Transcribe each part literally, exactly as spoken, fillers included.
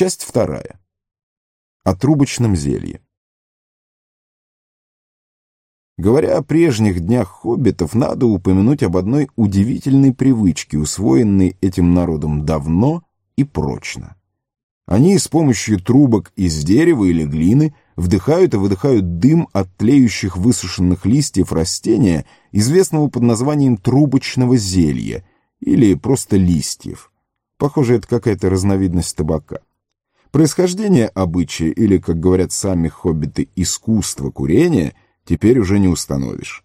Часть вторая. О трубочном зелье. Говоря о прежних днях хоббитов, надо упомянуть об одной удивительной привычке, усвоенной этим народом давно и прочно. Они с помощью трубок из дерева или глины вдыхают и выдыхают дым от тлеющих высушенных листьев растения, известного под названием трубочного зелья, или просто листьев. Похоже, это какая-то разновидность табака. Происхождение обычая, или, как говорят сами хоббиты, искусство курения, теперь уже не установишь.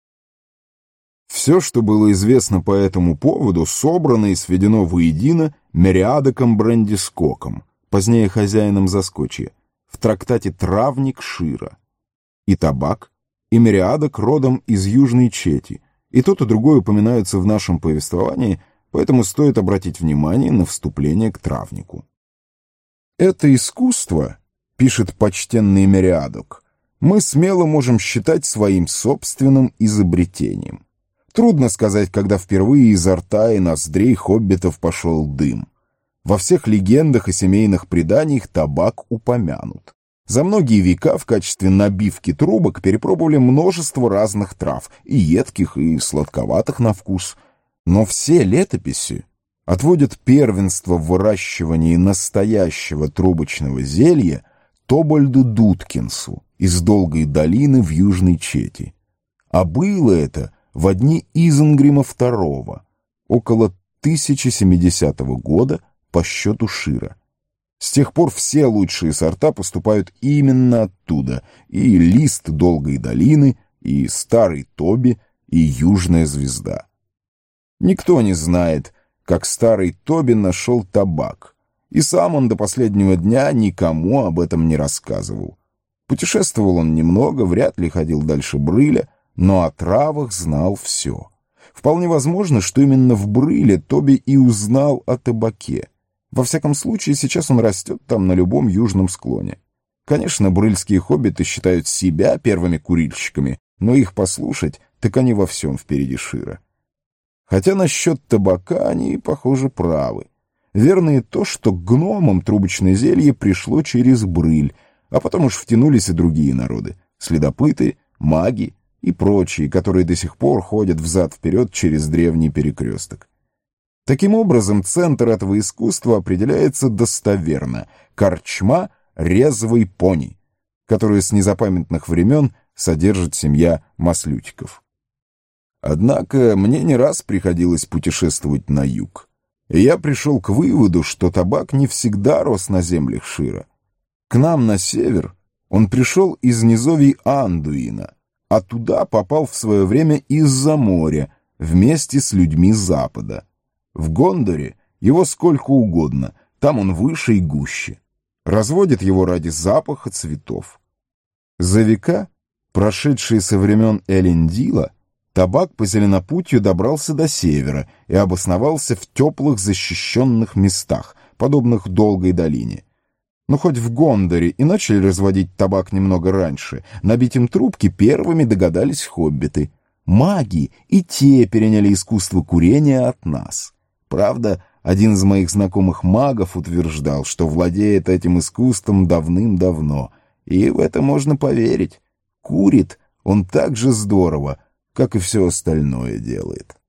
Все, что было известно по этому поводу, собрано и сведено воедино Мериадоком Брандискоком, позднее хозяином Заскочья, в трактате «Травник Шира». И табак, и Мериадок родом из Южной Чети, и тот и другой упоминаются в нашем повествовании, поэтому стоит обратить внимание на вступление к травнику. «Это искусство, — пишет почтенный Мериадок, — мы смело можем считать своим собственным изобретением. Трудно сказать, когда впервые изо рта и ноздрей хоббитов пошел дым. Во всех легендах и семейных преданиях табак упомянут. За многие века в качестве набивки трубок перепробовали множество разных трав, и едких, и сладковатых на вкус. Но все летописи отводят первенство в выращивании настоящего трубочного зелья Тобольду Дудкинсу из Долгой долины в Южной Чети. А было это в дни Изенгрима второго, около тысяча семидесятого года по счету Шира. С тех пор все лучшие сорта поступают именно оттуда, и лист Долгой долины, и Старый Тоби, и Южная звезда. Никто не знает, как Старый Тоби нашел табак, и сам он до последнего дня никому об этом не рассказывал. Путешествовал он немного, вряд ли ходил дальше Брыля, но о травах знал все. Вполне возможно, что именно в Брыле Тоби и узнал о табаке. Во всяком случае, сейчас он растет там на любом южном склоне. Конечно, брыльские хоббиты считают себя первыми курильщиками, но их послушать, так они во всем впереди Шира. Хотя насчет табака они, похоже, правы. Верно и то, что к гномам трубочное зелье пришло через Брыль, а потом уж втянулись и другие народы — следопыты, маги и прочие, которые до сих пор ходят взад-вперед через древний перекресток. Таким образом, центр этого искусства определяется достоверно — корчма «Резвый пони», которую с незапамятных времен содержит семья Маслютиков. Однако мне не раз приходилось путешествовать на юг, и я пришел к выводу, что табак не всегда рос на землях Шира. К нам на север он пришел из низовий Андуина, а туда попал в свое время из-за моря вместе с людьми запада. В Гондоре его сколько угодно, там он выше и гуще. Разводят его ради запаха цветов. За века, прошедшие со времен Элендила, табак по зеленопутью добрался до севера и обосновался в теплых защищенных местах, подобных Долгой долине. Но хоть в Гондоре и начали разводить табак немного раньше, набить им трубки первыми догадались хоббиты. Маги и те переняли искусство курения от нас. Правда, один из моих знакомых магов утверждал, что владеет этим искусством давным-давно, и в это можно поверить. Курит он так же здорово, как и все остальное делает.